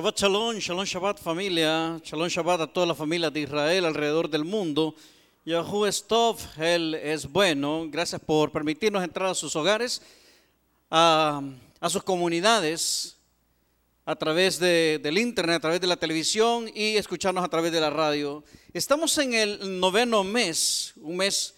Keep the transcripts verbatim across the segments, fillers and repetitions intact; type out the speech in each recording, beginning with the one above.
Shabbat Shalom, Shalom Shabbat familia, Shalom Shabbat a toda la familia de Israel alrededor del mundo. Yahuwah es Tov, Él es bueno. Gracias por permitirnos entrar a sus hogares, a, a sus comunidades, a través de, del internet, a través de la televisión y escucharnos a través de la radio. Estamos en el noveno mes, un mes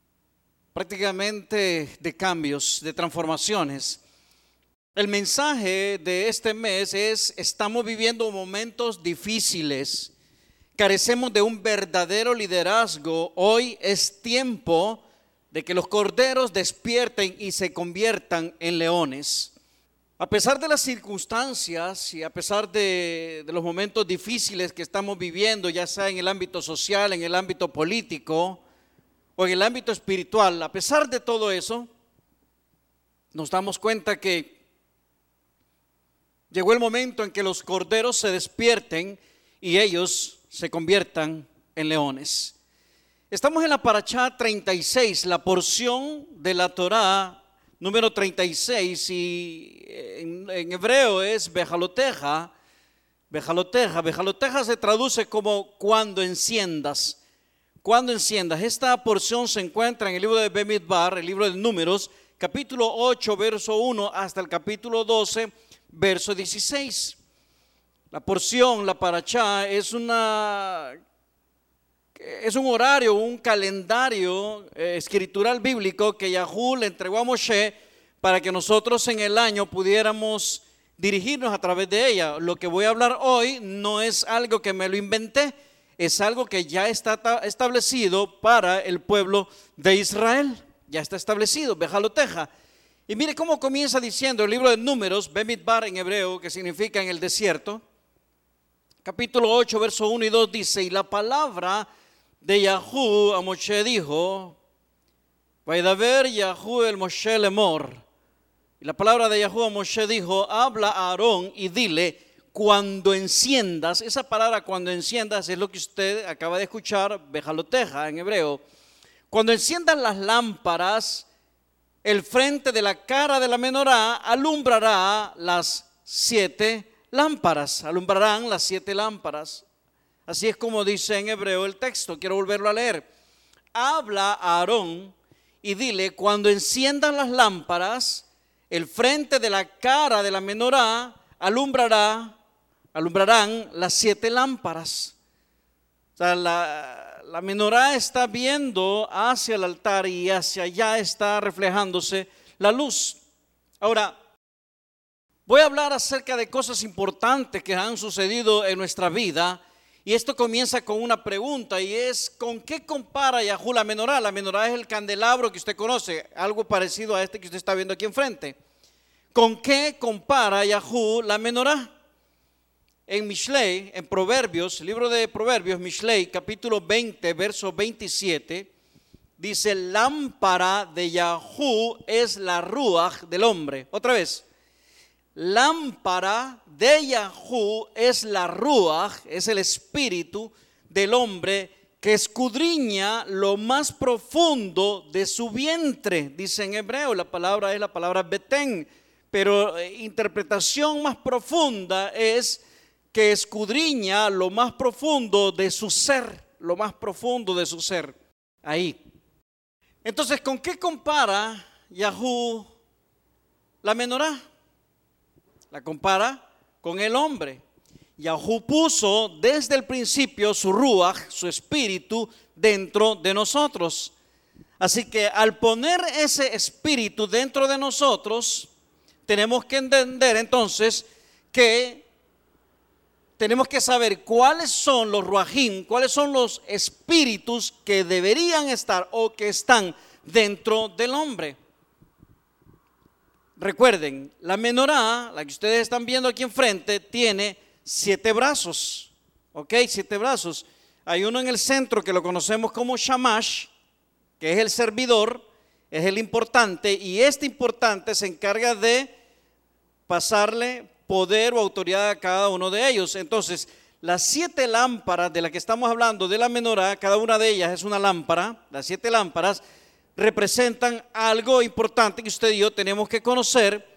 prácticamente de cambios, de transformaciones. El mensaje de este mes es: estamos viviendo momentos difíciles, carecemos de un verdadero liderazgo. Hoy es tiempo de que los corderos despierten y se conviertan en leones. A pesar de las circunstancias y a pesar de, de los momentos difíciles que estamos viviendo, ya sea en el ámbito social, en el ámbito político o en el ámbito espiritual, a pesar de todo eso, nos damos cuenta que llegó el momento en que los corderos se despierten y ellos se conviertan en leones. Estamos en la Parashá treinta y seis, la porción de la Torá número treinta y seis, y en, en hebreo es Bejaloteja. Bejaloteja, Bejaloteja se traduce como cuando enciendas. Cuando enciendas. Esta porción se encuentra en el libro de Bemidbar, el libro de Números, capítulo ocho, verso uno hasta el capítulo doce, verso dieciséis. La porción, la Parashá, es una es un horario, un calendario eh, escritural bíblico que Yahuwah le entregó a Moshe para que nosotros en el año pudiéramos dirigirnos a través de ella. Lo que voy a hablar hoy no es algo que me lo inventé, es algo que ya está establecido para el pueblo de Israel. Ya está establecido, Bejaloteja. Y mire cómo comienza diciendo el libro de Números, Bemidbar en hebreo, que significa en el desierto. Capítulo ocho, verso uno y dos dice: y la palabra de Yahuwah a Moshe dijo, Vaidaber Yahuwah el Moshe lemor. Y la palabra de Yahuwah a Moshe dijo: habla a Aarón y dile, cuando enciendas. Esa palabra cuando enciendas es lo que usted acaba de escuchar, Bejaloteja en hebreo. Cuando enciendan las lámparas, el frente de la cara de la menorá alumbrará las siete lámparas, alumbrarán las siete lámparas. Así es como dice en hebreo el texto. Quiero volverlo a leer. Habla a Aarón y dile, cuando enciendan las lámparas, el frente de la cara de la menorá alumbrará, alumbrarán las siete lámparas. O sea, la, la menorá está viendo hacia el altar y hacia allá está reflejándose la luz. Ahora, voy a hablar acerca de cosas importantes que han sucedido en nuestra vida. Y esto comienza con una pregunta, y es: ¿con qué compara Yahuwah la menorá? La menorá es el candelabro que usted conoce, algo parecido a este que usted está viendo aquí enfrente. ¿Con qué compara Yahuwah la menorá? En Mishlei, en Proverbios, libro de Proverbios, Mishlei, capítulo veinte, verso veintisiete, dice: lámpara de Yahuwah es la ruach del hombre. Otra vez. Lámpara de Yahuwah es la ruach, es el espíritu del hombre que escudriña lo más profundo de su vientre. Dice en hebreo, la palabra es la palabra betén, pero eh, interpretación más profunda es que escudriña lo más profundo de su ser, lo más profundo de su ser. Ahí. Entonces, ¿con qué compara Yahuwah la menorá? La compara con el hombre. Yahuwah puso desde el principio su ruach, su espíritu, dentro de nosotros. Así que al poner ese espíritu dentro de nosotros, tenemos que entender entonces que tenemos que saber cuáles son los ruajim, cuáles son los espíritus que deberían estar o que están dentro del hombre. Recuerden, la menorá, la que ustedes están viendo aquí enfrente, tiene siete brazos, ¿ok? Siete brazos. Hay uno en el centro que lo conocemos como Shamash, que es el servidor, es el importante, y este importante se encarga de pasarle poder o autoridad a cada uno de ellos. Entonces, las siete lámparas de las que estamos hablando de la menorá, cada una de ellas es una lámpara, las siete lámparas representan algo importante que usted y yo tenemos que conocer,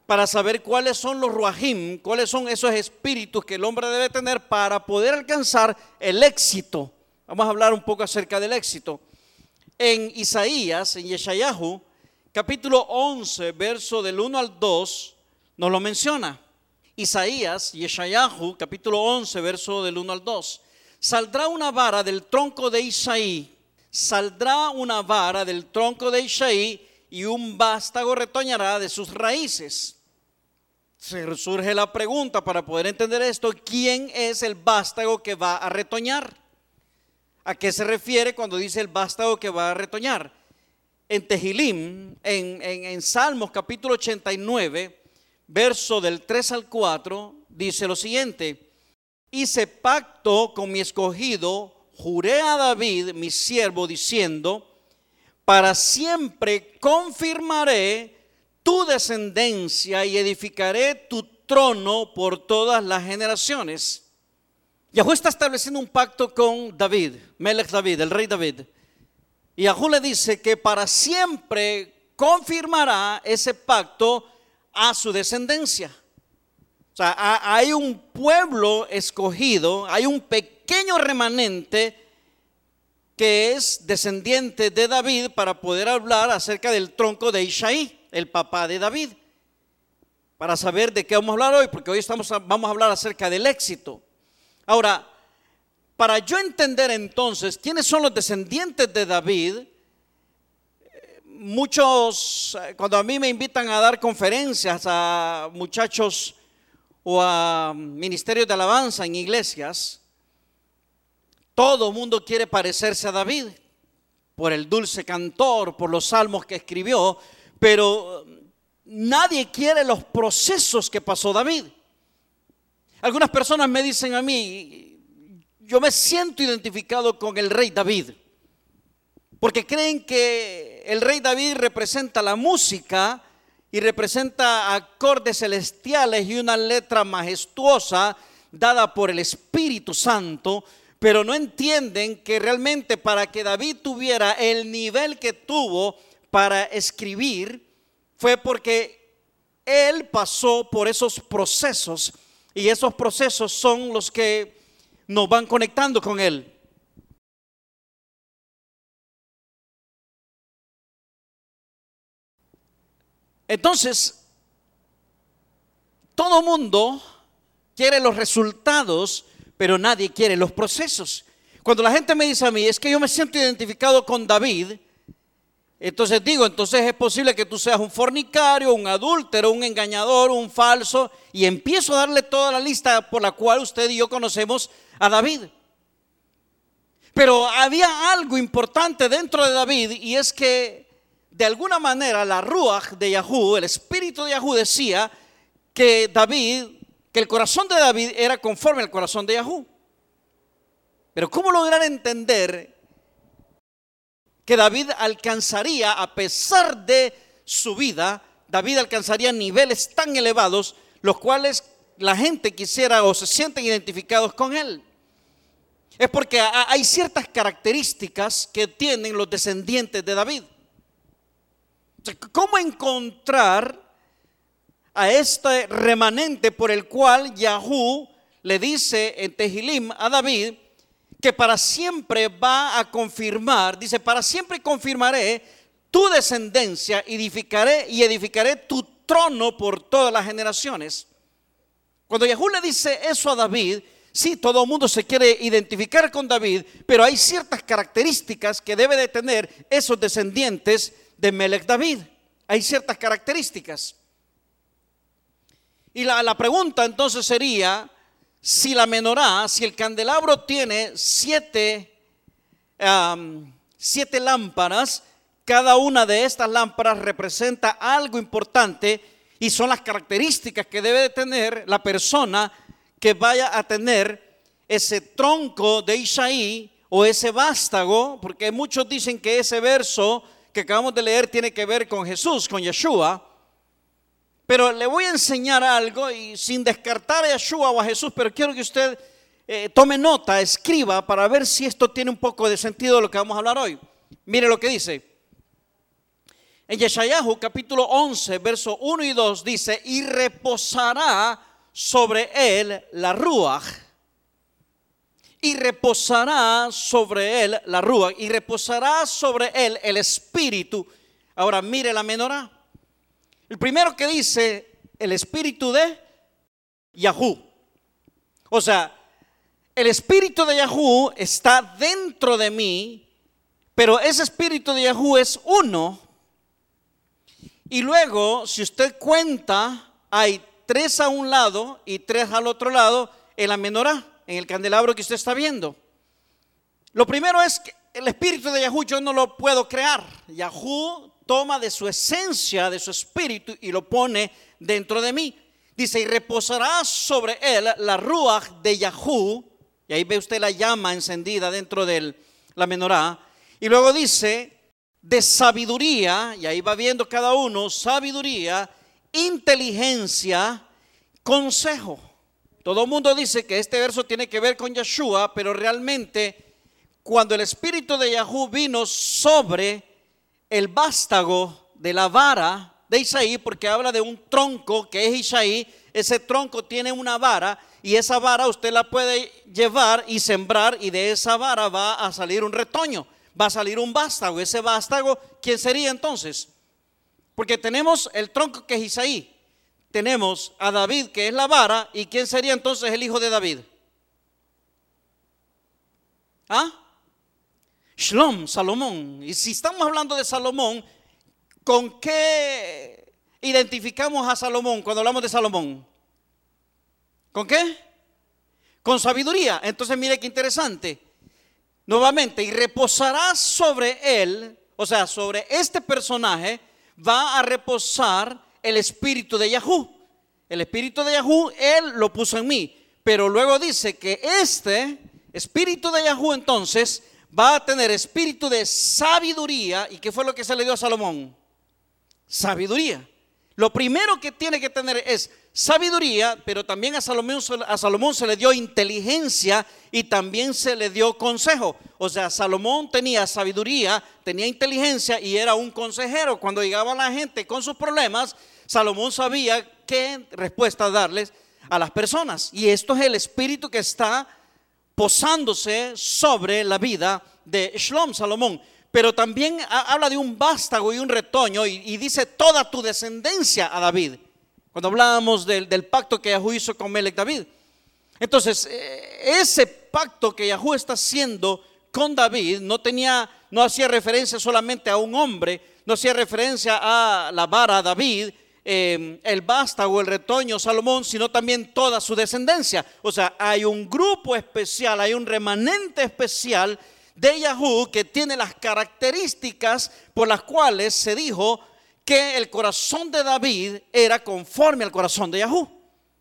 para saber cuáles son los ruajim, cuáles son esos espíritus que el hombre debe tener para poder alcanzar el éxito. Vamos a hablar un poco acerca del éxito. En Isaías, en Yeshayahu, capítulo once, verso del uno al dos, nos lo menciona. Isaías, Yeshayahu, capítulo once, verso del uno al dos. Saldrá una vara del tronco de Isaí, saldrá una vara del tronco de Isaí y un vástago retoñará de sus raíces. Se surge la pregunta para poder entender esto: ¿quién es el vástago que va a retoñar? ¿A qué se refiere cuando dice el vástago que va a retoñar? En Tehilim, en, en, en Salmos capítulo ochenta y nueve, verso del tres al cuatro, dice lo siguiente: hice pacto con mi escogido, juré a David, mi siervo, diciendo, para siempre confirmaré tu descendencia y edificaré tu trono por todas las generaciones. Yahweh está estableciendo un pacto con David, Melech David, el rey David. Y Yahweh le dice que para siempre confirmará ese pacto a su descendencia. O sea, hay un pueblo escogido, hay un pequeño remanente que es descendiente de David para poder hablar acerca del tronco de Isaí, el papá de David. Para saber de qué vamos a hablar hoy, porque hoy estamos, vamos a hablar acerca del éxito. Ahora, para yo entender entonces quiénes son los descendientes de David, muchos, cuando a mí me invitan a dar conferencias a muchachos o a ministerios de alabanza en iglesias, todo mundo quiere parecerse a David por el dulce cantor, por los salmos que escribió, pero nadie quiere los procesos que pasó David. Algunas personas me dicen a mí, yo me siento identificado con el rey David, porque creen que el rey David representa la música y representa acordes celestiales y una letra majestuosa dada por el Espíritu Santo, pero no entienden que realmente para que David tuviera el nivel que tuvo para escribir fue porque él pasó por esos procesos, y esos procesos son los que nos van conectando con él. Entonces, todo mundo quiere los resultados, pero nadie quiere los procesos. Cuando la gente me dice a mí, es que yo me siento identificado con David, entonces digo, entonces es posible que tú seas un fornicario, un adúltero, un engañador, un falso, y empiezo a darle toda la lista por la cual usted y yo conocemos a David. Pero había algo importante dentro de David, y es que de alguna manera la ruaj de Yahú, el espíritu de Yahú, decía que David, que el corazón de David era conforme al corazón de Yahú. Pero ¿cómo lograr entender que David alcanzaría, a pesar de su vida, David alcanzaría niveles tan elevados, los cuales la gente quisiera o se sienten identificados con él? Es porque hay ciertas características que tienen los descendientes de David. ¿Cómo encontrar a este remanente por el cual Yahú le dice en Tehilim a David que para siempre va a confirmar? Dice, para siempre confirmaré tu descendencia, edificaré y edificaré tu trono por todas las generaciones. Cuando Yahú le dice eso a David, sí, todo el mundo se quiere identificar con David, pero hay ciertas características que debe de tener esos descendientes de Melech David. Hay ciertas características. Y la, la pregunta entonces sería, si la menorá, si el candelabro tiene siete, um, siete lámparas, cada una de estas lámparas representa algo importante y son las características que debe de tener la persona que vaya a tener ese tronco de Isaí o ese vástago, porque muchos dicen que ese verso que acabamos de leer tiene que ver con Jesús, con Yeshua. Pero le voy a enseñar algo, y sin descartar a Yeshua o a Jesús, pero quiero que usted eh, tome nota, escriba, para ver si esto tiene un poco de sentido de lo que vamos a hablar hoy. Mire lo que dice. En Yeshayahu capítulo once, verso uno y dos dice, y reposará sobre él la ruaj. Y reposará sobre él la ruaj. Y reposará sobre él el espíritu. Ahora mire la menorá. El primero que dice, el espíritu de Yahú. O sea, el espíritu de Yahú está dentro de mí, pero ese espíritu de Yahú es uno. Y luego, si usted cuenta, hay tres a un lado y tres al otro lado en la menorá, en el candelabro que usted está viendo. Lo primero es que el espíritu de Yahú yo no lo puedo crear. Yahú toma de su esencia, de su espíritu y lo pone dentro de mí. Dice, y reposará sobre él la ruaj de Yahú. Y ahí ve usted la llama encendida dentro de la menorá. Y luego dice, de sabiduría, y ahí va viendo cada uno, sabiduría, inteligencia, consejo. Todo el mundo dice que este verso tiene que ver con Yeshua, pero realmente cuando el espíritu de Yahú vino sobre el vástago de la vara de Isaí, porque habla de un tronco que es Isaí, ese tronco tiene una vara y esa vara usted la puede llevar y sembrar y de esa vara va a salir un retoño, va a salir un vástago. Ese vástago, ¿quién sería entonces? Porque tenemos el tronco que es Isaí, tenemos a David que es la vara, y ¿quién sería entonces el hijo de David? ¿Ah? Shlom, Salomón. Y si estamos hablando de Salomón, ¿con qué identificamos a Salomón cuando hablamos de Salomón? ¿Con qué? Con sabiduría. Entonces mire qué interesante. Nuevamente, y reposará sobre él, o sea, sobre este personaje va a reposar el espíritu de Yahú. El espíritu de Yahú, él lo puso en mí. Pero luego dice que este espíritu de Yahú entonces va a tener espíritu de sabiduría. ¿Y qué fue lo que se le dio a Salomón? Sabiduría. Lo primero que tiene que tener es sabiduría, pero también a Salomón, a Salomón se le dio inteligencia y también se le dio consejo. O sea, Salomón tenía sabiduría, tenía inteligencia y era un consejero. Cuando llegaba la gente con sus problemas, Salomón sabía qué respuesta darles a las personas. Y esto es el espíritu que está posándose sobre la vida de Shlom, Salomón. Pero también habla de un vástago y un retoño y, y dice toda tu descendencia a David. Cuando hablábamos del, del pacto que Yahú hizo con Melech David. Entonces, ese pacto que Yahú está haciendo con David no tenía, no hacía referencia solamente a un hombre, no hacía referencia a la vara David, eh, el vástago, el retoño Salomón, sino también toda su descendencia. O sea, hay un grupo especial, hay un remanente especial de Yahú que tiene las características por las cuales se dijo que el corazón de David era conforme al corazón de Yahú.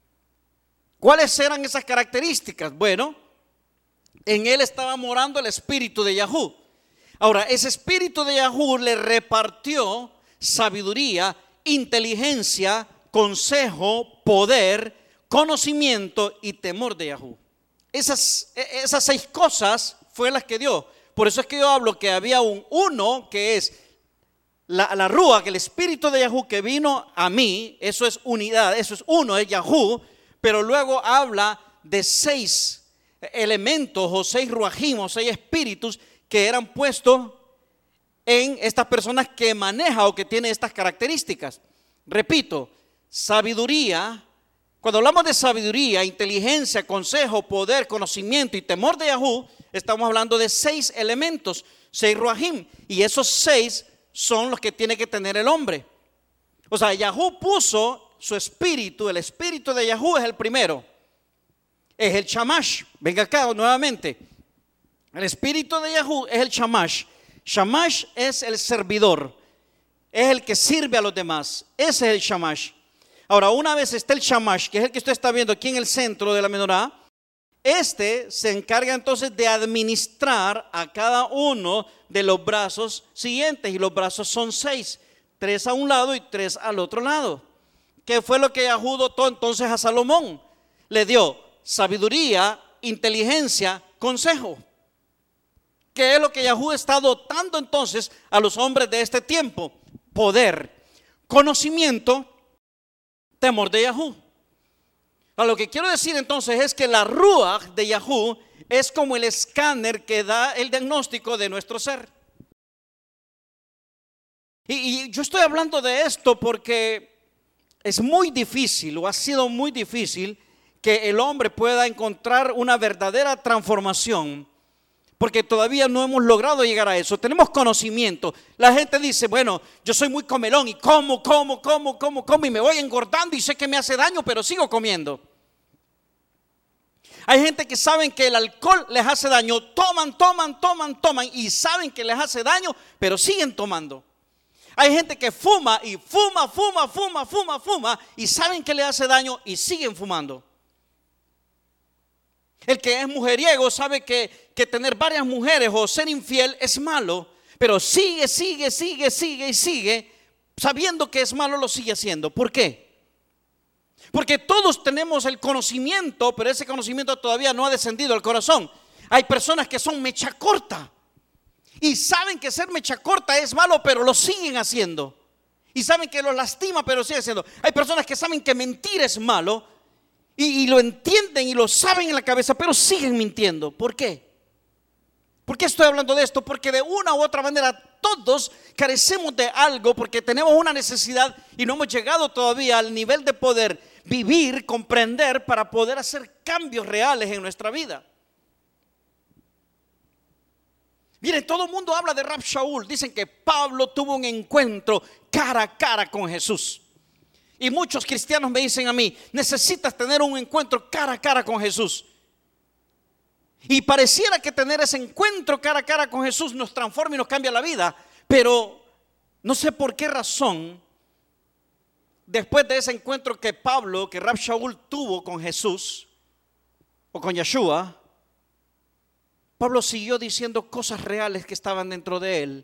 ¿Cuáles eran esas características? Bueno, en él estaba morando el espíritu de Yahú. Ahora, ese espíritu de Yahú le repartió sabiduría, inteligencia, consejo, poder, conocimiento y temor de Yahú. Esas, esas seis cosas fue las que dio. Por eso es que yo hablo que había un uno que es la, la rúa, que el espíritu de Yahú que vino a mí, eso es unidad, eso es uno, es Yahú. Pero luego habla de seis elementos o seis ruajim o seis espíritus que eran puestos en estas personas que maneja o que tienen estas características. Repito, sabiduría. Cuando hablamos de sabiduría, inteligencia, consejo, poder, conocimiento y temor de Yahú, estamos hablando de seis elementos, seis ruajim, y esos seis son los que tiene que tener el hombre. O sea, Yahú puso su espíritu, el espíritu de Yahú es el primero, es el Shamash. Venga acá nuevamente. El espíritu de Yahú es el Shamash. Shamash es el servidor, es el que sirve a los demás. Ese es el Shamash. Ahora, una vez está el Shamash, que es el que usted está viendo aquí en el centro de la menorá, este se encarga entonces de administrar a cada uno de los brazos siguientes. Y los brazos son seis, tres a un lado y tres al otro lado. ¿Qué fue lo que Yahú dotó entonces a Salomón? Le dio sabiduría, inteligencia, consejo. ¿Qué es lo que Yahú está dotando entonces a los hombres de este tiempo? poder, conocimiento, temor de Yahú. A lo que quiero decir entonces es que la Ruach de Yahú es como el escáner que da el diagnóstico de nuestro ser. Y, y yo estoy hablando de esto porque es muy difícil, o ha sido muy difícil, que el hombre pueda encontrar una verdadera transformación, porque todavía no hemos logrado llegar a eso. Tenemos conocimiento. La gente dice, bueno, yo soy muy comelón y como, como, como, como, como y me voy engordando y sé que me hace daño, pero sigo comiendo. Hay gente que saben que el alcohol les hace daño, toman, toman, toman, toman y saben que les hace daño, pero siguen tomando. Hay gente que fuma y fuma, fuma, fuma, fuma, fuma y saben que les hace daño y siguen fumando. El que es mujeriego sabe que, que tener varias mujeres o ser infiel es malo, pero sigue, sigue, sigue, sigue y sigue, sabiendo que es malo, lo sigue haciendo. ¿Por qué? Porque todos tenemos el conocimiento, pero ese conocimiento todavía no ha descendido al corazón. Hay personas que son mecha corta y saben que ser mecha corta es malo, pero lo siguen haciendo. Y saben que lo lastima, pero lo siguen haciendo. Hay personas que saben que mentir es malo y, y lo entienden y lo saben en la cabeza, pero siguen mintiendo. ¿Por qué? ¿Por qué estoy hablando de esto? Porque de una u otra manera todos carecemos de algo, porque tenemos una necesidad y no hemos llegado todavía al nivel de poder vivir, comprender, para poder hacer cambios reales en nuestra vida. Miren, todo el mundo habla de Rab Shaul. Dicen que Pablo tuvo un encuentro cara a cara con Jesús. Y muchos cristianos me dicen a mí, necesitas tener un encuentro cara a cara con Jesús. Y pareciera que tener ese encuentro cara a cara con Jesús nos transforma y nos cambia la vida. Pero no sé por qué razón, después de ese encuentro que Pablo, que Rab Shaul tuvo con Jesús o con Yeshua, Pablo siguió diciendo cosas reales que estaban dentro de él.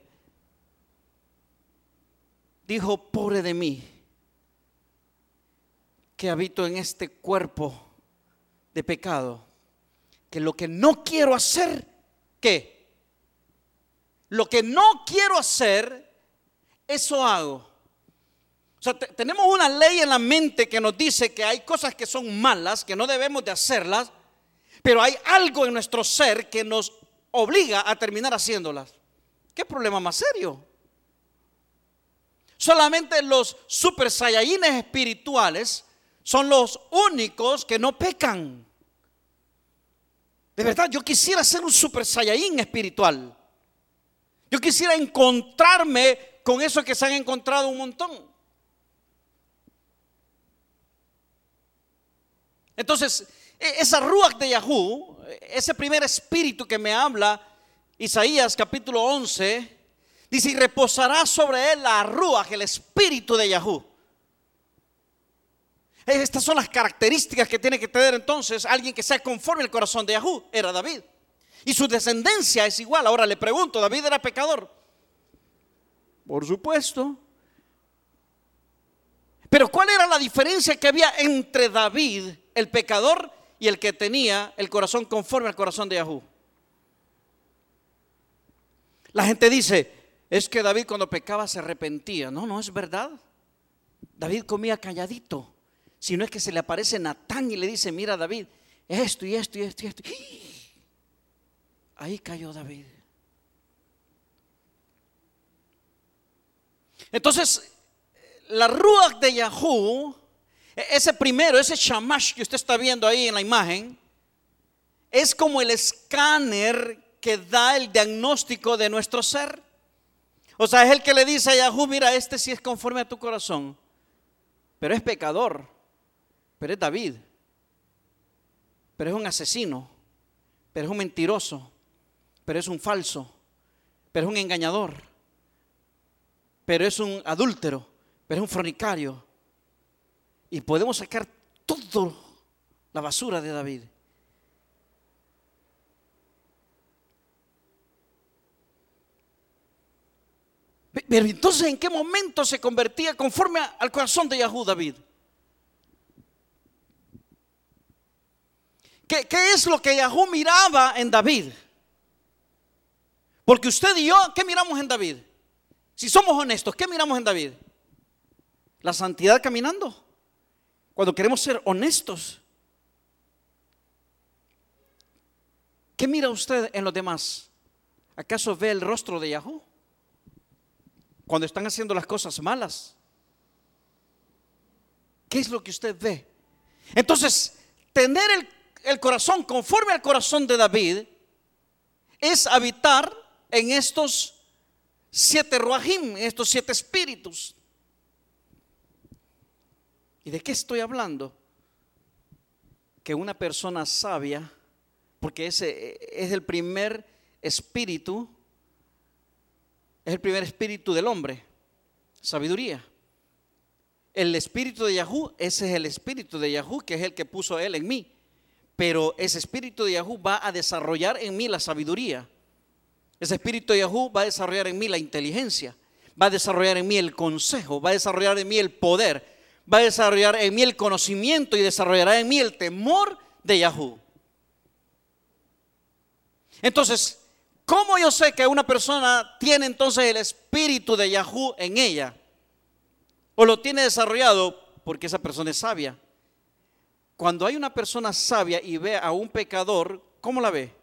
Dijo, pobre de mí, que habito en este cuerpo de pecado, que lo que no quiero hacer, ¿qué? Lo que no quiero hacer, eso hago. O sea, te, tenemos una ley en la mente que nos dice que hay cosas que son malas, que no debemos de hacerlas, pero hay algo en nuestro ser que nos obliga a terminar haciéndolas. ¿Qué problema más serio? Solamente los super saiyajines espirituales son los únicos que no pecan. De verdad, yo quisiera ser un super saiyajin espiritual. Yo quisiera encontrarme con eso que se han encontrado un montón. Entonces, esa Ruach de Yahú, ese primer espíritu que me habla Isaías capítulo once, dice, y reposará sobre él la Ruach, el espíritu de Yahú. Estas son las características que tiene que tener entonces alguien que sea conforme al corazón de Yahú. Era David. Y su descendencia es igual. Ahora le pregunto, ¿David era pecador? Por supuesto. Pero ¿cuál era la diferencia que había entre David, el pecador, y el que tenía el corazón conforme al corazón de Yahú? La gente dice, es que David cuando pecaba se arrepentía. No, no es verdad. David comía calladito. Si no es que se le aparece Natán y le dice, mira David, esto y esto y esto y esto. Ahí cayó David. Entonces, la Ruach de Yahú, ese primero, ese shamash que usted está viendo ahí en la imagen, es como el escáner que da el diagnóstico de nuestro ser. O sea, es el que le dice a Yahú, mira, este sí es conforme a tu corazón, pero es pecador, pero es David, pero es un asesino, pero es un mentiroso, pero es un falso, pero es un engañador, pero es un adúltero, pero es un fornicario. Y podemos sacar toda la basura de David. Pero entonces, ¿en qué momento se convertía conforme al corazón de Yahú David? ¿Qué, ¿Qué es lo que Yahú miraba en David? Porque usted y yo, ¿qué miramos en David? Si somos honestos, ¿qué miramos en David? La santidad caminando. Cuando queremos ser honestos, ¿qué mira usted en los demás? ¿Acaso ve el rostro de Yahú cuando están haciendo las cosas malas? ¿Qué es lo que usted ve? Entonces, tener el, el corazón conforme al corazón de David es habitar en estos siete ruajim, en estos siete espíritus. ¿Y de qué estoy hablando? Que una persona sabia, porque ese es el primer espíritu, es el primer espíritu del hombre, sabiduría. El espíritu de Yahú, ese es el espíritu de Yahú, que es el que puso él en mí. Pero ese espíritu de Yahú va a desarrollar en mí la sabiduría. Ese espíritu de Yahú va a desarrollar en mí la inteligencia, va a desarrollar en mí el consejo, va a desarrollar en mí el poder, va a desarrollar en mí el conocimiento y desarrollará en mí el temor de Yahú. Entonces, ¿cómo yo sé que una persona tiene entonces el espíritu de Yahú en ella? ¿O lo tiene desarrollado? Porque esa persona es sabia. Cuando hay una persona sabia y ve a un pecador, ¿cómo la ve?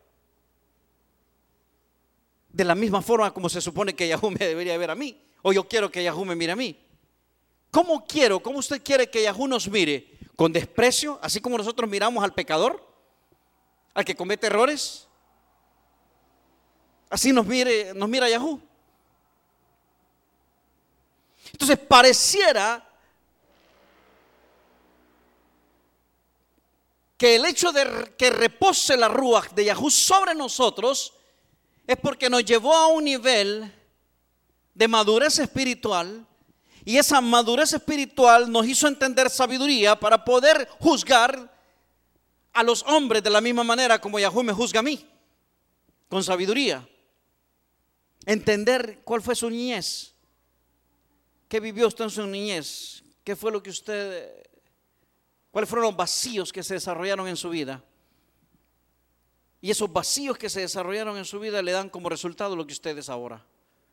De la misma forma como se supone que Yahú me debería ver a mí, o yo quiero que Yahú me mire a mí. ¿Cómo quiero? ¿Cómo usted quiere que Yahú nos mire? ¿Con desprecio? Así como nosotros miramos al pecador, al que comete errores. Así nos mire, nos mira Yahú. Entonces pareciera que el hecho de que repose la ruaj de Yahú sobre nosotros es porque nos llevó a un nivel de madurez espiritual, y esa madurez espiritual nos hizo entender sabiduría para poder juzgar a los hombres de la misma manera como Yahú me juzga a mí, con sabiduría. Entender cuál fue su niñez, qué vivió usted en su niñez, qué fue lo que usted, cuáles fueron los vacíos que se desarrollaron en su vida. Y esos vacíos que se desarrollaron en su vida le dan como resultado lo que usted es ahora.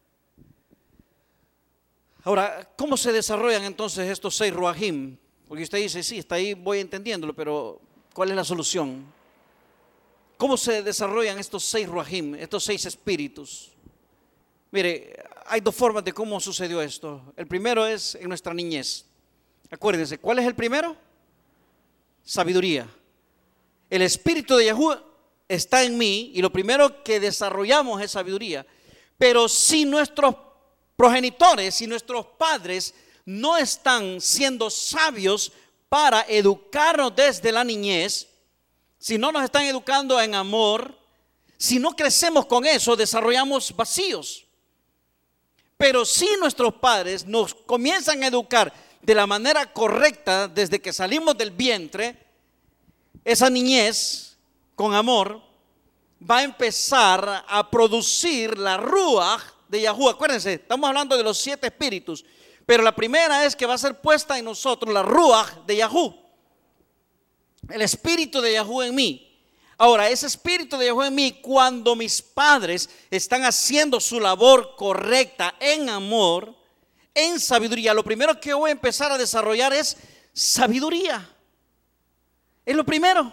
Ahora, ¿cómo se desarrollan entonces estos seis ruajim? Porque usted dice, sí, está ahí, voy entendiéndolo, pero ¿cuál es la solución? ¿Cómo se desarrollan estos seis ruajim, estos seis espíritus? Mire, hay dos formas de cómo sucedió esto. El primero es en nuestra niñez. Acuérdense, ¿cuál es el primero? Sabiduría. El espíritu de Yahú está en mí y lo primero que desarrollamos es sabiduría. Pero si nuestros progenitores, si nuestros padres no están siendo sabios para educarnos desde la niñez, si no nos están educando en amor, si no crecemos con eso, desarrollamos vacíos. Pero si nuestros padres nos comienzan a educar de la manera correcta desde que salimos del vientre, esa niñez con amor va a empezar a producir la ruaj de Yahú. Acuérdense, estamos hablando de los siete espíritus, pero la primera es que va a ser puesta en nosotros la ruaj de Yahú, el espíritu de Yahú en mí. Ahora, ese espíritu de Yahú en mí, cuando mis padres están haciendo su labor correcta en amor, en sabiduría, lo primero que voy a empezar a desarrollar es sabiduría. Es lo primero.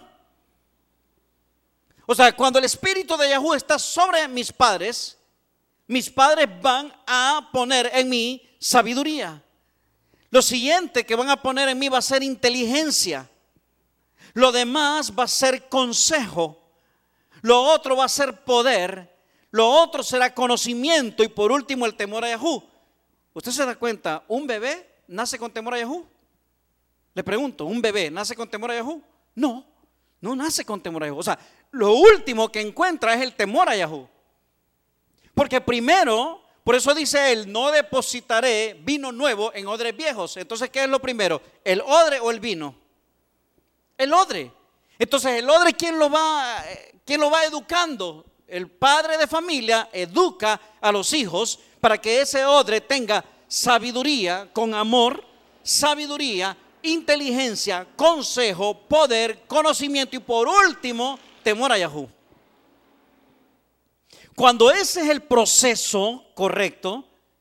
O sea, cuando el espíritu de Yahú está sobre mis padres, mis padres van a poner en mí sabiduría. Lo siguiente que van a poner en mí va a ser inteligencia. Lo demás va a ser consejo. Lo otro va a ser poder. Lo otro será conocimiento. Y por último, el temor a Yahú. ¿Usted se da cuenta? ¿Un bebé nace con temor a Yahú? Le pregunto, ¿un bebé nace con temor a Yahú? No, no nace con temor a Yahú. O sea, lo último que encuentra es el temor a Yahú. Porque primero, por eso dice él, no depositaré vino nuevo en odres viejos. Entonces, ¿qué es lo primero? ¿El odre o el vino? El odre. Entonces, el odre, ¿quién lo va, quién lo va educando? El padre de familia educa a los hijos para que ese odre tenga sabiduría con amor, sabiduría, inteligencia, consejo, poder, conocimiento y por último, temor a Yahú. Cuando ese es el proceso correcto,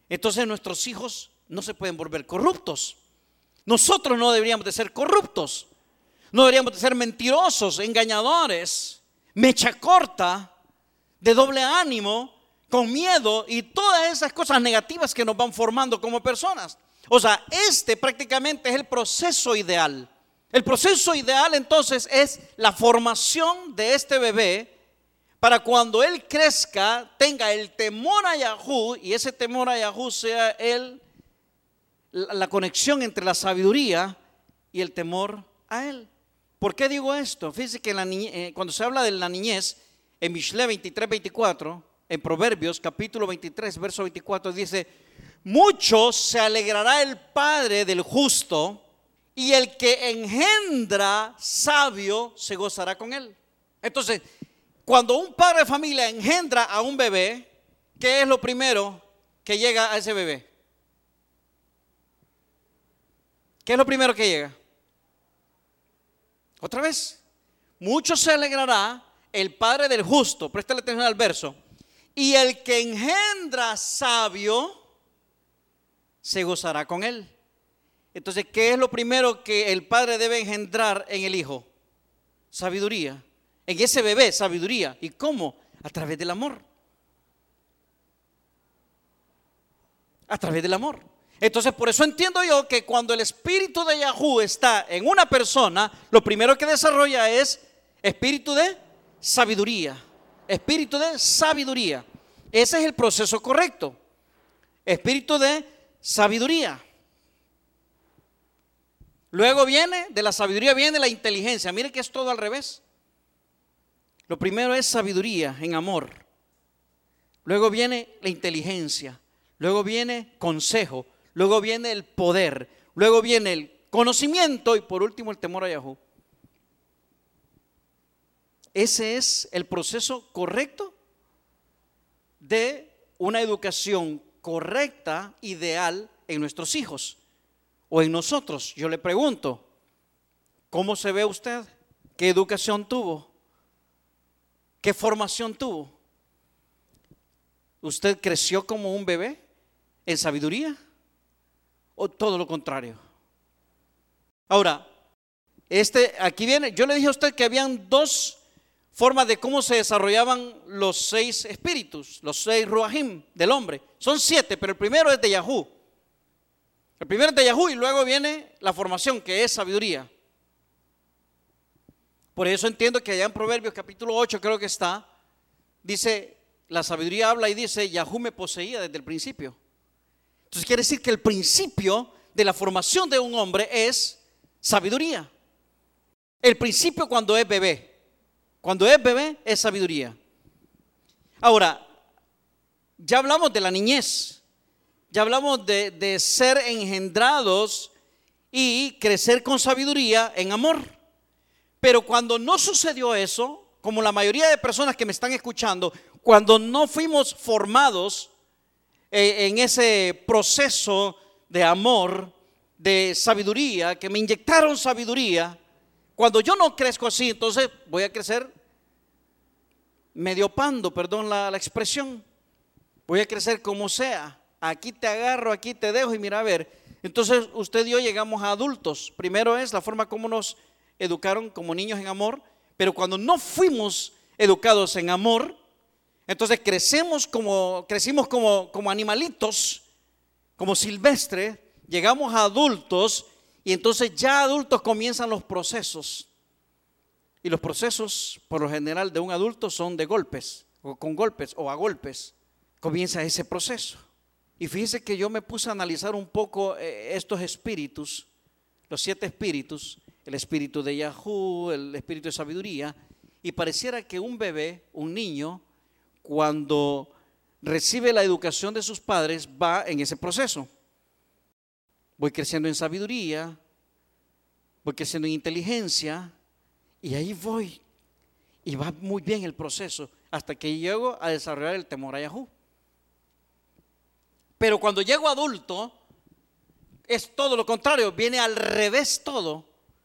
entonces nuestros hijos no se pueden volver corruptos. Nosotros no deberíamos de ser corruptos, no deberíamos de ser mentirosos, engañadores, mecha corta, de doble ánimo, con miedo y todas esas cosas negativas que nos van formando como personas. O sea, este prácticamente es el proceso ideal. El proceso ideal entonces es la formación de este bebé para cuando él crezca tenga el temor a Yahú, y ese temor a Yahú sea el, la, la conexión entre la sabiduría y el temor a él. ¿Por qué digo esto? Fíjense que en la niñez, eh, cuando se habla de la niñez, en Mishle veintitrés, veinticuatro, en Proverbios capítulo veintitrés, verso veinticuatro, dice: mucho se alegrará el padre del justo, y el que engendra sabio se gozará con él. Entonces, cuando un padre de familia engendra a un bebé, ¿qué es lo primero que llega a ese bebé? ¿Qué es lo primero que llega? Otra vez, mucho se alegrará el padre del justo, préstale atención al verso, y el que engendra sabio se gozará con él. Entonces, ¿qué es lo primero que el padre debe engendrar en el hijo? Sabiduría. En ese bebé, sabiduría. ¿Y cómo? A través del amor. A través del amor. Entonces, por eso entiendo yo que cuando el espíritu de Yahú está en una persona, lo primero que desarrolla es espíritu de sabiduría. Espíritu de sabiduría. Ese es el proceso correcto. Espíritu de sabiduría. Luego viene, de la sabiduría viene la inteligencia. Mire que es todo al revés. Lo primero es sabiduría en amor. Luego viene la inteligencia. Luego viene consejo. Luego viene el poder. Luego viene el conocimiento. Y por último el temor a Yahú. Ese es el proceso correcto de una educación correcta, ideal en nuestros hijos o en nosotros. Yo le pregunto, ¿cómo se ve usted? ¿Qué educación tuvo? ¿Qué formación tuvo? ¿Usted creció como un bebé en sabiduría o todo lo contrario? Ahora, este, aquí viene, yo le dije a usted que habían dos formas de cómo se desarrollaban los seis espíritus, los seis ruajim del hombre. Son siete, pero el primero es de Yahú. El primero es de Yahú y luego viene la formación, que es sabiduría. Por eso entiendo que allá en Proverbios capítulo ocho creo que está, dice, la sabiduría habla y dice, Yahú me poseía desde el principio. Entonces quiere decir que el principio de la formación de un hombre es sabiduría. El principio cuando es bebé, cuando es bebé es sabiduría. Ahora, ya hablamos de la niñez, ya hablamos de, de ser engendrados y crecer con sabiduría en amor. Pero cuando no sucedió eso, como la mayoría de personas que me están escuchando, cuando no fuimos formados eh, en ese proceso de amor, de sabiduría, que me inyectaron sabiduría, cuando yo no crezco así, entonces voy a crecer medio pando, perdón la, la expresión. Voy a crecer como sea. Aquí te agarro, aquí te dejo y mira a ver. Entonces usted y yo llegamos a adultos. Primero es la forma como nos educaron como niños en amor, pero cuando no fuimos educados en amor, entonces crecemos como, crecimos como, como animalitos, como silvestres, llegamos a adultos y entonces ya adultos comienzan los procesos. Y los procesos, por lo general, de un adulto son de golpes, o con golpes, o a golpes. Comienza ese proceso. Y fíjense que yo me puse a analizar un poco eh, estos espíritus, los siete espíritus, el espíritu de Yahú, el espíritu de sabiduría, y pareciera que un bebé, un niño, cuando recibe la educación de sus padres, va en ese proceso. Voy creciendo en sabiduría, voy creciendo en inteligencia, y ahí voy, y va muy bien el proceso, hasta que llego a desarrollar el temor a Yahú. Pero cuando llego adulto, es todo lo contrario, viene al revés todo.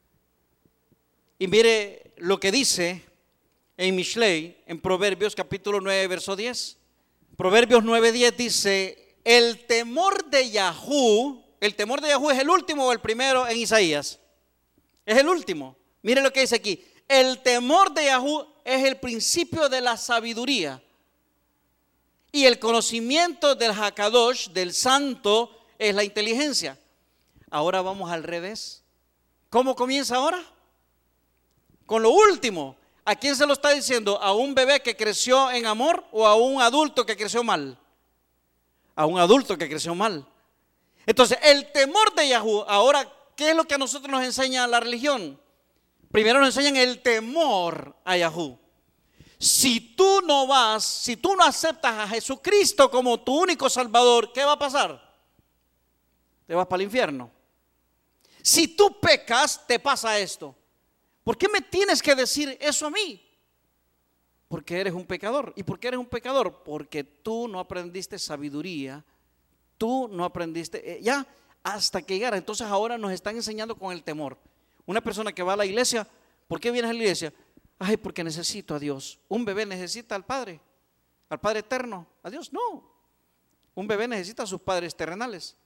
Y mire lo que dice en Mishlei, en Proverbios capítulo nueve, verso diez. Proverbios nueve, diez dice, el temor de Yahú, el temor de Yahú es el último o el primero en Isaías. Es el último. Mire lo que dice aquí. El temor de Yahú es el principio de la sabiduría. Y el conocimiento del Hakadosh, del santo, es la inteligencia. Ahora vamos al revés. ¿Cómo comienza ahora? Con lo último. ¿A quién se lo está diciendo? ¿A un bebé que creció en amor o a un adulto que creció mal? A un adulto que creció mal. Entonces, el temor de Yahú, ahora, ¿qué es lo que a nosotros nos enseña la religión? Primero nos enseñan el temor a Yahú. Si tú no vas, si tú no aceptas a Jesucristo como tu único Salvador, ¿qué va a pasar? Te vas para el infierno. Si tú pecas, te pasa esto. ¿Por qué me tienes que decir eso a mí? Porque eres un pecador. ¿Y por qué eres un pecador? Porque tú no aprendiste sabiduría. Tú no aprendiste, eh, ya hasta que llegara. Entonces ahora nos están enseñando con el temor. Una persona que va a la iglesia, ¿por qué vienes a la iglesia? Ay, porque necesito a Dios. Un bebé necesita al Padre, al Padre eterno. ¿A Dios? No. Un bebé necesita a sus padres terrenales.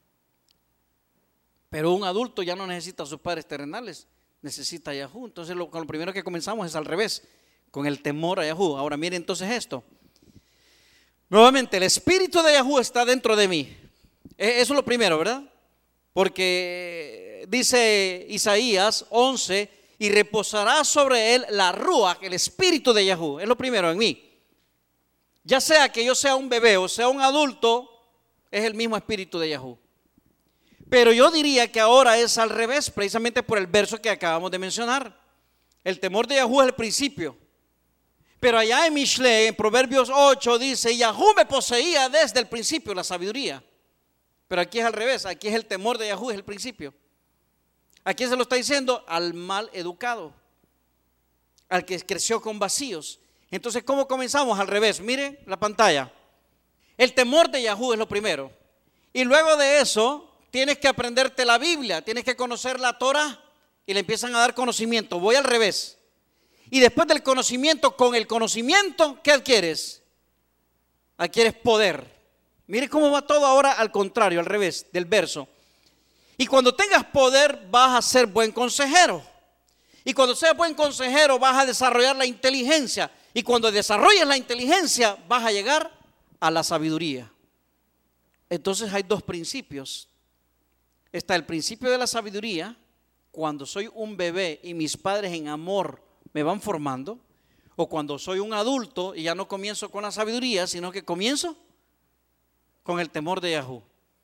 Pero un adulto ya no necesita a sus padres terrenales. Necesita a Yahú. Entonces lo, con lo primero que comenzamos es al revés, con el temor a Yahú. Ahora mire entonces esto. Nuevamente, el espíritu de Yahú está dentro de mí. Eso es lo primero, ¿verdad? Porque dice Isaías once, y reposará sobre él la ruach, el espíritu de Yahú. Es lo primero en mí. Ya sea que yo sea un bebé o sea un adulto, es el mismo espíritu de Yahú. Pero yo diría que ahora es al revés, precisamente por el verso que acabamos de mencionar. El temor de Yahú es el principio. Pero allá en Mishle, en Proverbios ocho, dice, Yahú me poseía desde el principio, la sabiduría. Pero aquí es al revés, aquí es el temor de Yahú, es el principio. ¿A quién se lo está diciendo? Al mal educado, al que creció con vacíos. Entonces, ¿cómo comenzamos? Al revés, mire la pantalla. El temor de Yahú es lo primero. Y luego de eso, tienes que aprenderte la Biblia, tienes que conocer la Torah y le empiezan a dar conocimiento. Voy al revés. Y después del conocimiento, con el conocimiento, ¿qué adquieres? Adquieres poder. Mire cómo va todo ahora al contrario, al revés del verso. Y cuando tengas poder vas a ser buen consejero. Y cuando seas buen consejero vas a desarrollar la inteligencia. Y cuando desarrolles la inteligencia vas a llegar a la sabiduría. Entonces hay dos principios. Está el principio de la sabiduría, cuando soy un bebé y mis padres en amor me van formando, o cuando soy un adulto y ya no comienzo con la sabiduría, sino que comienzo con el temor de Yahú.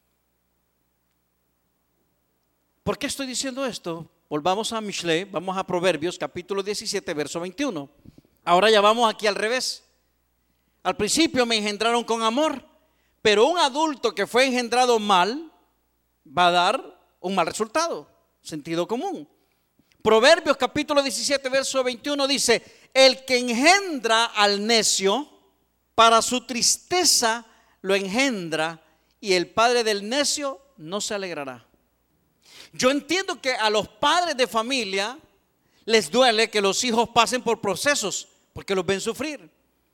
¿Por qué estoy diciendo esto? Volvamos a Mishle, vamos a Proverbios capítulo diecisiete, verso veintiuno. Ahora ya vamos aquí al revés. Al principio me engendraron con amor, pero un adulto que fue engendrado mal va a dar un mal resultado, sentido común. Proverbios capítulo diecisiete, verso veintiuno dice, el que engendra al necio, para su tristeza lo engendra, y el padre del necio no se alegrará. Yo entiendo que a los padres de familia les duele que los hijos pasen por procesos, porque los ven sufrir.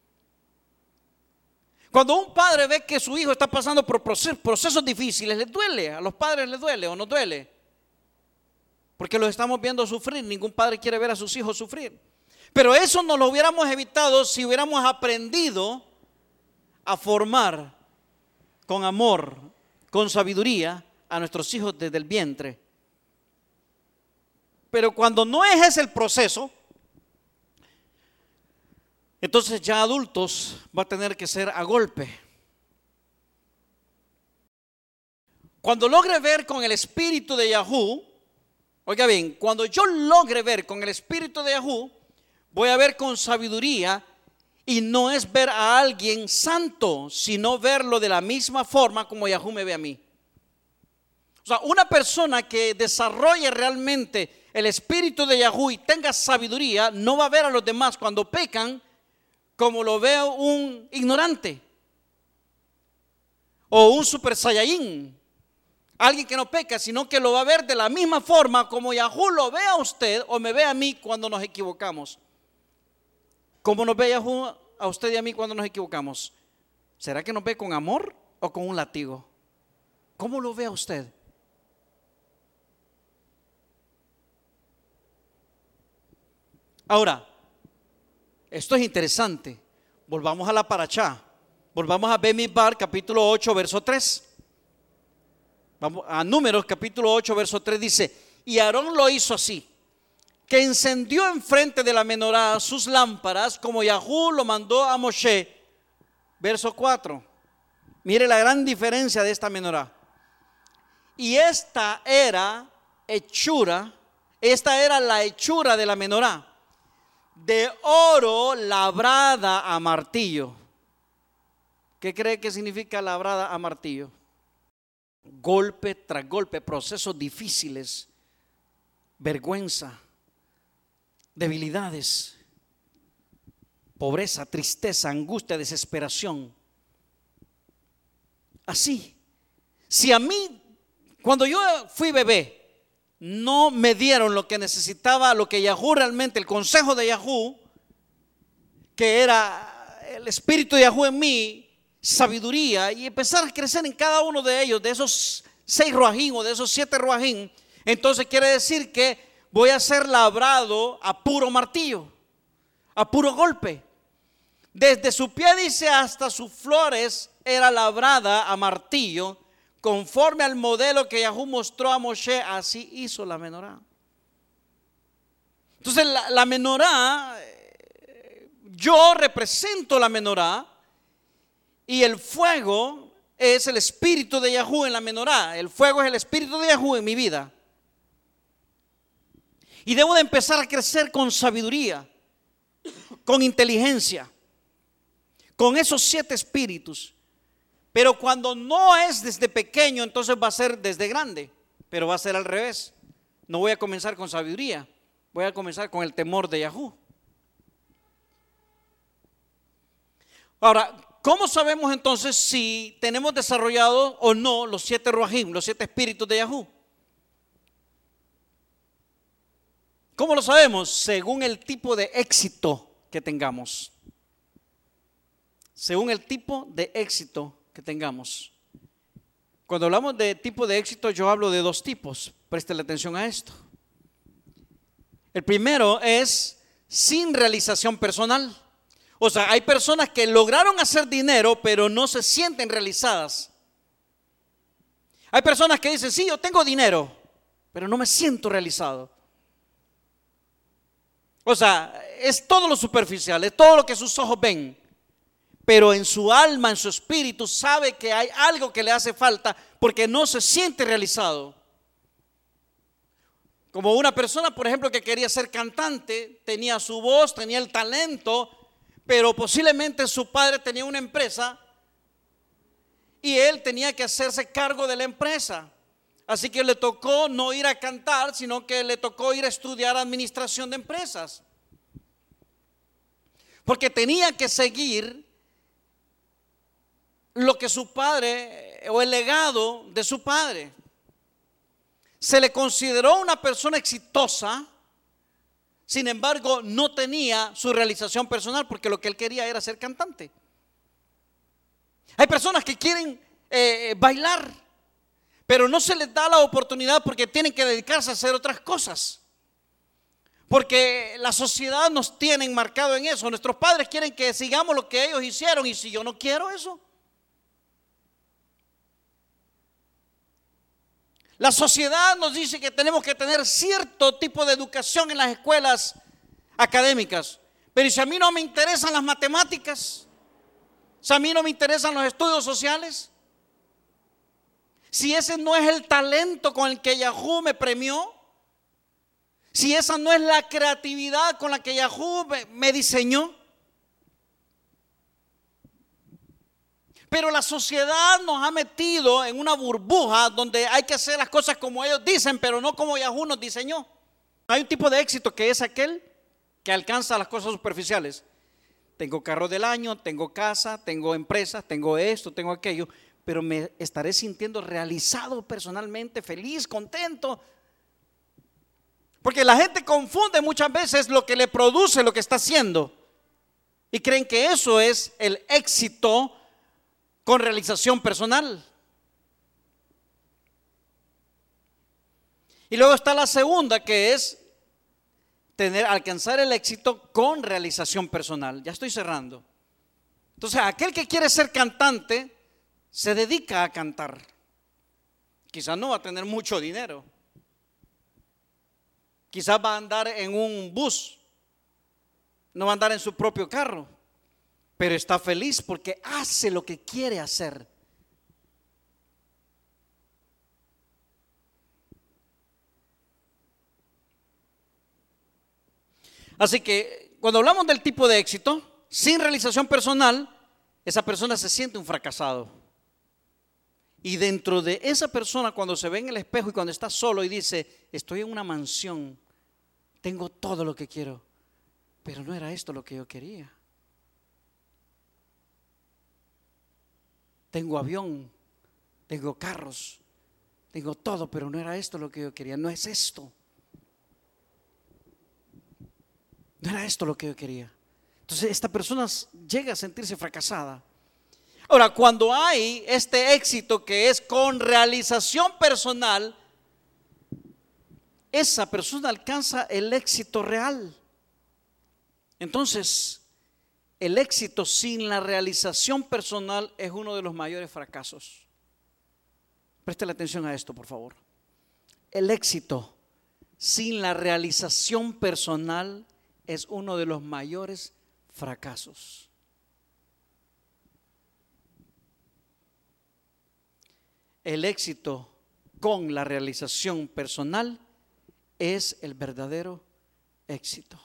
Cuando un padre ve que su hijo está pasando por procesos, procesos difíciles, les duele, a los padres les duele o no duele. Porque los estamos viendo sufrir, ningún padre quiere ver a sus hijos sufrir. Pero eso no lo hubiéramos evitado si hubiéramos aprendido a formar con amor, con sabiduría a nuestros hijos desde el vientre. Pero cuando no es ese el proceso, entonces ya adultos va a tener que ser a golpe. Cuando logre ver con el espíritu de Yahú, oiga bien, cuando yo logre ver con el espíritu de Yahú, voy a ver con sabiduría, y no es ver a alguien santo, sino verlo de la misma forma como Yahú me ve a mí. O sea, una persona que desarrolle realmente el espíritu de Yahú y tenga sabiduría, no va a ver a los demás cuando pecan como lo ve un ignorante o un super saiyajin. Alguien que no peca, sino que lo va a ver de la misma forma como Yahú lo ve a usted o me ve a mí cuando nos equivocamos. ¿Cómo nos ve Yahú a usted y a mí cuando nos equivocamos? ¿Será que nos ve con amor o con un látigo? ¿Cómo lo ve usted? Ahora, esto es interesante. Volvamos a la parachá. Volvamos a Bemidbar, capítulo ocho, verso tres. Vamos a Números, capítulo ocho, verso tres, dice: y Aarón lo hizo así, que encendió enfrente de la menorá sus lámparas, como Yahú lo mandó a Moshe. Verso cuatro. Mire la gran diferencia de esta menorá. Y esta era hechura, esta era la hechura de la menorá, de oro labrada a martillo. ¿Qué cree que significa labrada a martillo? Golpe tras golpe, procesos difíciles, vergüenza, debilidades, pobreza, tristeza, angustia, desesperación. Así, si a mí, cuando yo fui bebé, no me dieron lo que necesitaba, lo que Yahú realmente, el consejo de Yahú, que era el espíritu de Yahú en mí, sabiduría, y empezar a crecer en cada uno de ellos, de esos seis ruajín o de esos siete ruajín, entonces quiere decir que voy a ser labrado a puro martillo, a puro golpe. Desde su pie, dice, hasta sus flores era labrada a martillo, conforme al modelo que Yahú mostró a Moshe, así hizo la menorá. Entonces la, la menorá, yo represento la menorá, y el fuego es el espíritu de Yahú en la menorá. El fuego es el espíritu de Yahú en mi vida. Y debo de empezar a crecer con sabiduría, con inteligencia, con esos siete espíritus. Pero cuando no es desde pequeño, entonces va a ser desde grande. Pero va a ser al revés. No voy a comenzar con sabiduría, voy a comenzar con el temor de Yahú. Ahora, ¿cómo sabemos entonces si tenemos desarrollado o no los siete ruajim, los siete espíritus de Yahú? ¿Cómo lo sabemos? Según el tipo de éxito que tengamos. Según el tipo de éxito que tengamos. Cuando hablamos de tipo de éxito, yo hablo de dos tipos. Préstele atención a esto. El primero es sin realización personal. O sea, hay personas que lograron hacer dinero, pero no se sienten realizadas. Hay personas que dicen, sí, yo tengo dinero, pero no me siento realizado. O sea, es todo lo superficial, es todo lo que sus ojos ven. Pero en su alma, en su espíritu, sabe que hay algo que le hace falta porque no se siente realizado. Como una persona, por ejemplo, que quería ser cantante, tenía su voz, tenía el talento, pero posiblemente su padre tenía una empresa y él tenía que hacerse cargo de la empresa. Así que le tocó no ir a cantar, sino que le tocó ir a estudiar administración de empresas. Porque tenía que seguir lo que su padre o el legado de su padre. Se le consideró una persona exitosa. Sin embargo, no tenía su realización personal porque lo que él quería era ser cantante. Hay personas que quieren eh, bailar, pero no se les da la oportunidad porque tienen que dedicarse a hacer otras cosas. Porque la sociedad nos tiene enmarcado en eso. Nuestros padres quieren que sigamos lo que ellos hicieron, y si yo no quiero eso. La sociedad nos dice que tenemos que tener cierto tipo de educación en las escuelas académicas. Pero si a mí no me interesan las matemáticas, si a mí no me interesan los estudios sociales, si ese no es el talento con el que Yahú me premió, si esa no es la creatividad con la que Yahú me, me diseñó. Pero la sociedad nos ha metido en una burbuja donde hay que hacer las cosas como ellos dicen, pero no como Yahú nos diseñó. Hay un tipo de éxito que es aquel que alcanza las cosas superficiales. Tengo carro del año, tengo casa, tengo empresas, tengo esto, tengo aquello, pero me estaré sintiendo realizado personalmente, feliz, contento. Porque la gente confunde muchas veces lo que le produce lo que está haciendo y creen que eso es el éxito con realización personal. Y luego está la segunda, que es tener, alcanzar el éxito con realización personal. Ya estoy cerrando. Entonces, aquel que quiere ser cantante se dedica a cantar. Quizás no va a tener mucho dinero. Quizás va a andar en un bus. No va a andar en su propio carro. Pero está feliz porque hace lo que quiere hacer. Así que cuando hablamos del tipo de éxito, sin realización personal, esa persona se siente un fracasado. Y dentro de esa persona, cuando se ve en el espejo y cuando está solo y dice, estoy en una mansión, tengo todo lo que quiero, pero no era esto lo que yo quería. Tengo avión, tengo carros, tengo todo, pero no era esto lo que yo quería, no es esto. No era esto lo que yo quería. Entonces esta persona llega a sentirse fracasada. Ahora, cuando hay este éxito que es con realización personal, esa persona alcanza el éxito real. Entonces, el éxito sin la realización personal es uno de los mayores fracasos. Préstale atención a esto, por favor. El éxito sin la realización personal es uno de los mayores fracasos. El éxito con la realización personal es el verdadero éxito.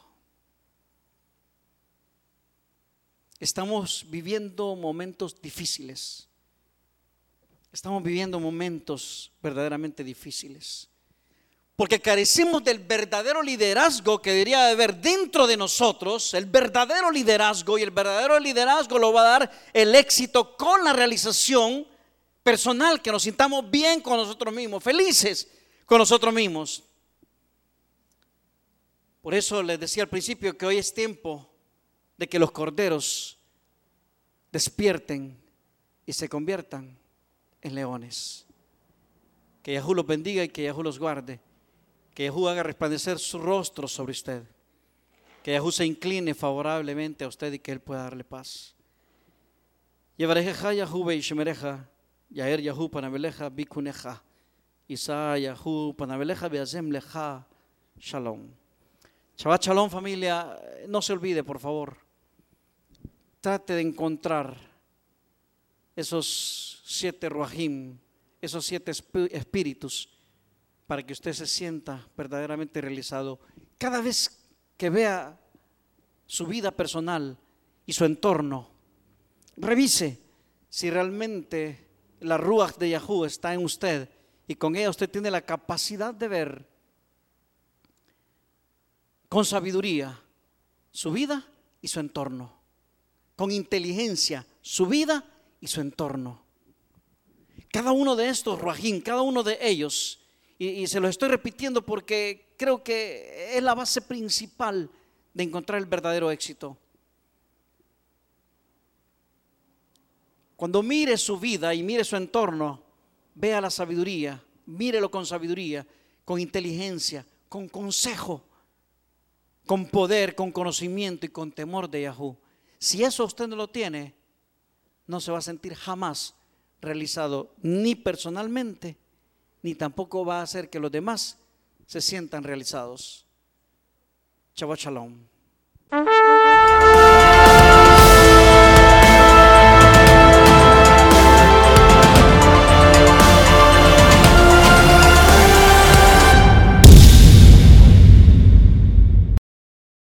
Estamos viviendo momentos difíciles. Estamos viviendo momentos verdaderamente difíciles. Porque carecemos del verdadero liderazgo que debería haber dentro de nosotros, el verdadero liderazgo, y el verdadero liderazgo lo va a dar el éxito con la realización personal, que nos sintamos bien con nosotros mismos, felices con nosotros mismos. Por eso les decía al principio que hoy es tiempo de que los corderos despierten y se conviertan en leones. Que Yahú los bendiga y que Yahú los guarde. Que Yahú haga resplandecer su rostro sobre usted. Que Yahú se incline favorablemente a usted y que Él pueda darle paz. Yevarejeja Yahú beishmereja, Yaer Yahú panabeleja bikuneja, Isa Yahú panabeleja beazem leja, shalom. Shabbat shalom, familia. No se olvide, por favor. Trate de encontrar esos siete ruajim, esos siete espíritus, para que usted se sienta verdaderamente realizado. Cada vez que vea su vida personal y su entorno, revise si realmente la ruaj de Yahú está en usted y con ella usted tiene la capacidad de ver con sabiduría su vida y su entorno, con inteligencia su vida y su entorno. Cada uno de estos ruajim, cada uno de ellos, y, y se los estoy repitiendo porque creo que es la base principal de encontrar el verdadero éxito. Cuando mire su vida y mire su entorno, vea la sabiduría, mírelo con sabiduría, con inteligencia, con consejo, con poder, con conocimiento y con temor de Yahú. Si eso usted no lo tiene, no se va a sentir jamás realizado, ni personalmente, ni tampoco va a hacer que los demás se sientan realizados. Shabbat shalom.